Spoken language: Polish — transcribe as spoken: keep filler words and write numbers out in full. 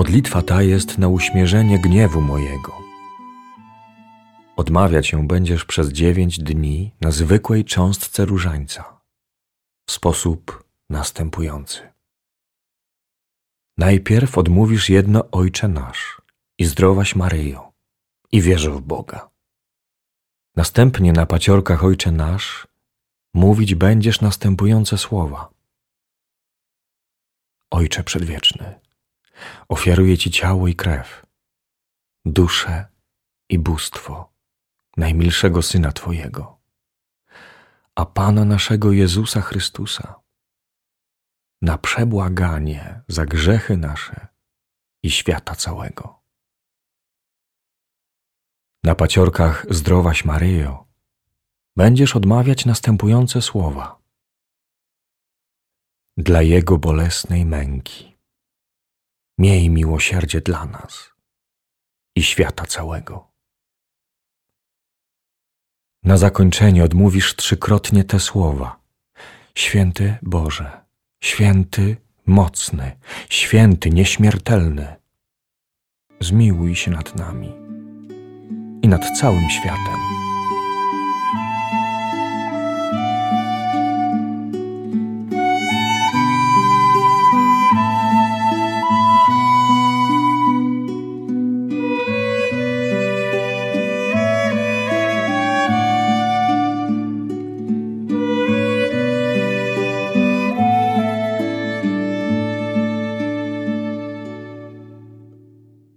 Modlitwa ta jest na uśmierzenie gniewu mojego. Odmawiać ją będziesz przez dziewięć dni na zwykłej cząstce różańca w sposób następujący. Najpierw odmówisz jedno Ojcze nasz i zdrowaś Maryjo i wierzę w Boga. Następnie na paciorkach Ojcze nasz mówić będziesz następujące słowa. Ojcze Przedwieczny, ofiaruję Ci ciało i krew, duszę i bóstwo najmilszego Syna Twojego, a Pana naszego Jezusa Chrystusa, na przebłaganie za grzechy nasze i świata całego. Na paciorkach zdrowaś Maryjo będziesz odmawiać następujące słowa. Dla Jego bolesnej męki miej miłosierdzie dla nas i świata całego. Na zakończenie odmówisz trzykrotnie te słowa. Święty Boże, święty, mocny, święty, nieśmiertelny, zmiłuj się nad nami i nad całym światem.